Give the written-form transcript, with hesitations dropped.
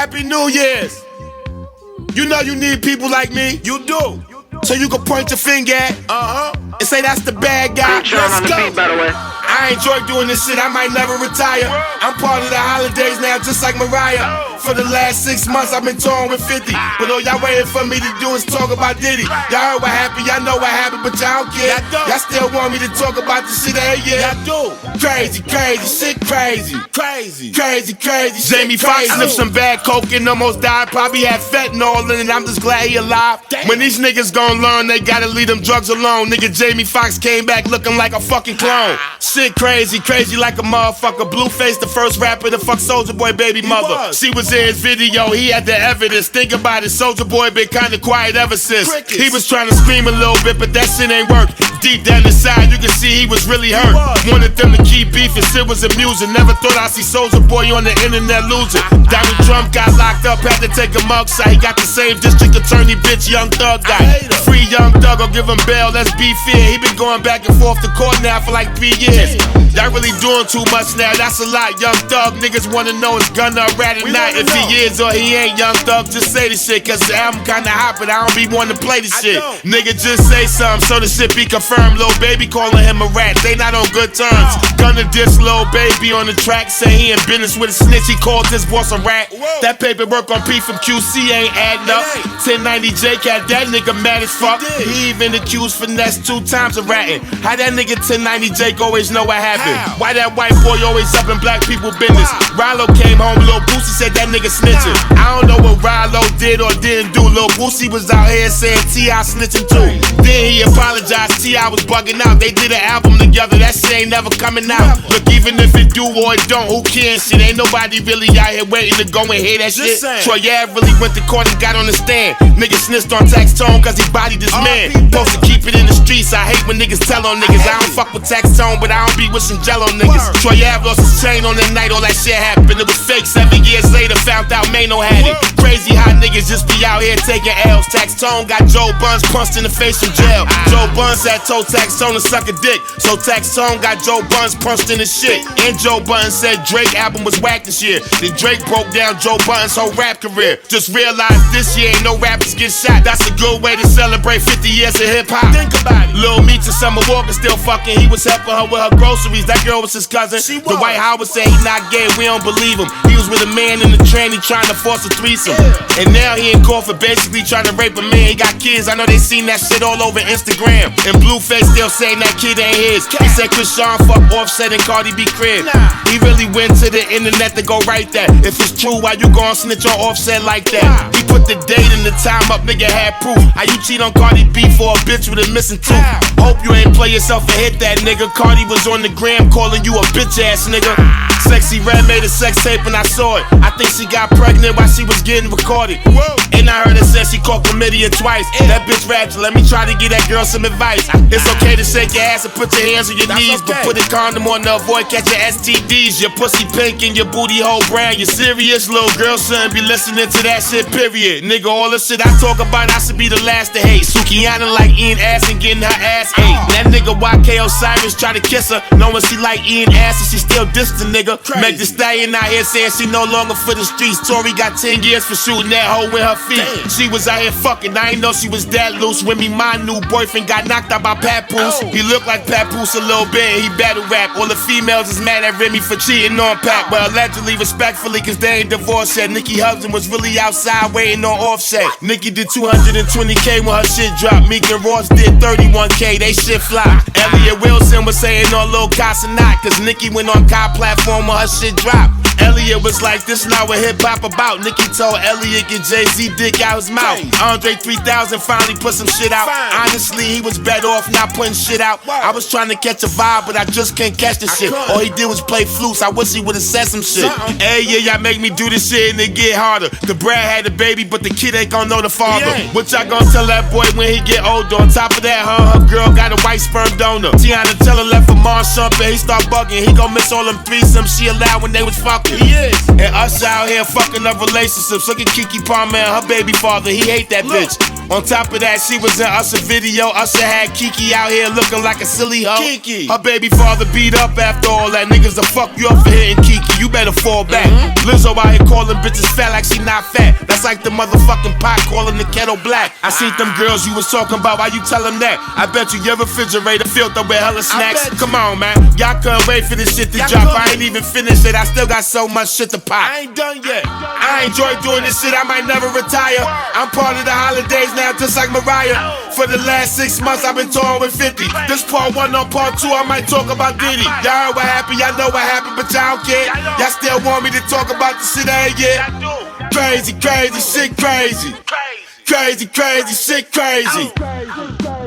Happy New Year's. You know you need people like me. You do. So you can point your finger at, and say that's the bad guy. Let's go. Beat, by the way. I enjoy doing this shit, I might never retire. I'm part of the holidays now, just like Mariah. For the last 6 months, I've been touring with 50. But all y'all waiting for me to do is talk about Diddy. Y'all heard what happened, y'all know what happened, but y'all don't care. Y'all still want me to talk about the shit every year. Y'all do. Crazy, crazy, shit crazy. Crazy, crazy, crazy. Jamie Foxx sniffed some bad coke and almost died. Probably had fentanyl in it, I'm just glad he alive. When these niggas gon' learn, they gotta leave them drugs alone. Nigga Jamie Foxx came back looking like a fucking clone. Shit crazy, crazy like a motherfucker. Blueface, the first rapper to fuck Soulja Boy baby mother. She was in his video, he had the evidence. Think about it, Soulja Boy been kinda quiet ever since. He was trying to scream a little bit, but that shit ain't work. Deep down inside, you can see he was really hurt. Wanted them to keep beef and shit was amusing. Never thought I'd see Soulja Boy on the internet losing. Donald Trump got locked up, had to take a mugshot. He got the same district attorney bitch Young Thug got. Free Young Thug or give him bail, let's be fair. He been going back and forth to court now for like 3 years. Y'all really doing too much now, that's a lot. Young Thug, niggas wanna know is Gunna a rat or not. If he is or he ain't, Young Thug, just say the shit. Cause the album kinda hot, but I don't be wanting to play the shit. Nigga, just say something so the shit be confirmed. Lil Baby calling him a rat, they not on good terms. Gunna diss Lil Baby on the track, say he in business with a snitch, he called this boss a rat. That paperwork on P from QC ain't adding up. 1090 Jake had that nigga mad as fuck. He even accused Finesse 2 times of ratting. How that nigga 1090 Jake always know what happened? Why that white boy always up in black people business? Rilo came home, Lil Boosie said that nigga snitching. I don't know what Rilo did or didn't do. Lil Boosie was out here saying T.I. snitching too. Then he apologized, T.I. was bugging out. They did an album together, that shit ain't never coming out. Look, even if it do or it don't, who cares? Shit, ain't nobody really out here waiting to go and hear that shit. Troy Ave really went to court and got on the stand. Nigga snitched on Tax Tone cause he bodied this man. Supposed to keep it in the streets, I hate when niggas tell on niggas. I don't fuck with Tax Tone, but I don't be wishing jello niggas. Troy Ave lost his chain on the night, all that shit happened. It was fake, 7 years later, found out Mano had it. Crazy how niggas just be out here taking L's. Tax Tone got Joe Buns punched in the face from jail. Joe Buns had told Tax Tone to suck a dick, so Tax Tone got Joe Buns punched in his shit. And Joe Buns said Drake album was whack this year. Then Drake broke down Joe Buns' whole rap career. Just realized this year ain't no rappers get shot. That's a good way to celebrate 50 years of hip hop. Think about it. Lil Meech and Summer Walker still fucking. He was helping her with her groceries. That girl was his cousin. The White Howard said he not gay. We don't believe him. He was with a man in the tranny trying to force a threesome. And now he in court for basically trying to rape a man. He got kids. I know they seen that shit all over Instagram. And Blueface still saying that kid ain't his. He said Krishan fuck Offset and Cardi B crib. He really went to the internet to go write that. If it's true, why you gon' snitch on Offset like that? He put the date and the time up, nigga had proof. How you cheat on Cardi B for a bitch with a missing tooth? Hope you ain't play yourself and hit that nigga. Cardi was on the gram calling you a bitch ass nigga. Sexy Red made a sex tape and I saw it. I think she got pregnant while she was getting recorded. And I heard her say she caught chlamydia twice. That bitch rapped, let me try to give that girl some advice. It's okay to shake your ass and put your hands on your knees, but put a condom on to avoid catching STDs. Your pussy pink and your booty hole brown. You serious? Little girl shouldn't be listening to that shit, period. Nigga, all the shit I talk about, I should be the last to hate. Sukihana like eating ass and getting her ass ate. That nigga YK Osiris try to kiss her, knowing she like eating ass and she still dissed the nigga. Meg Thee Stallion out here saying she no longer for the streets. Tory got 10 years for shooting that hoe with her feet. She was out here fucking, I ain't know she was that loose. When me, my new boyfriend got knocked out by Papoose. He looked like Papoose a little bit and he battle rap. All the females is mad at Remy for cheating on Pat. Well, allegedly, respectfully, cause they ain't divorced yet. Nicki Hudson was really outside waiting on Offset. Nicki did 220K when her shit dropped. Meek and Ross did 31K, they shit fly. Elliot Wilson was saying on Lil Casa not, cause Nicki went on Kai platform when her shit dropped. Elliot was like, this not what hip hop about. Nicki told Elliot get Jay-Z dick out his mouth. Andre 3000 finally put some shit out. Honestly, he was better off not putting shit out. I was trying to catch a vibe, but I just can't catch the shit. All he did was play flutes, I wish he would've said some shit. Hey, yeah, y'all make me do this shit and it get harder. The Brad had a baby, but the kid ain't gon' know the father. What y'all gon' tell that boy when he get older? On top of that, her girl got a white sperm donor. Tiana Teller left for Marshall and he start bugging. He gon' miss all them threesomes she allowed when they was fucking. He is. And us out here fucking up relationships. Look at Keke Palmer and her baby father. He hate that bitch. On top of that, she was in Usher video. Usher had Keke out here looking like a silly hoe. Keke. Her baby father beat up after all that. Niggas will fuck you up for hitting Keke. You better fall back. Lizzo out here calling bitches fat like she not fat. That's like the motherfucking pot calling the kettle black. I seen them girls you was talking about. Why you tell them that? I bet you your refrigerator filled up with hella snacks. Come on, man. Y'all couldn't wait for this shit to drop. I ain't even finished it. I still got so much shit to pop. I ain't done yet. I enjoy doing this shit. I might never retire. I'm part of the holidays now, just like Mariah. For the last 6 months, I've been touring with 50. This part 1 on part 2, I might talk about Diddy. Y'all heard what happened, y'all know what happened, but y'all don't care. Y'all still want me to talk about the shit every year. Crazy, crazy, shit crazy. Crazy, crazy, shit crazy.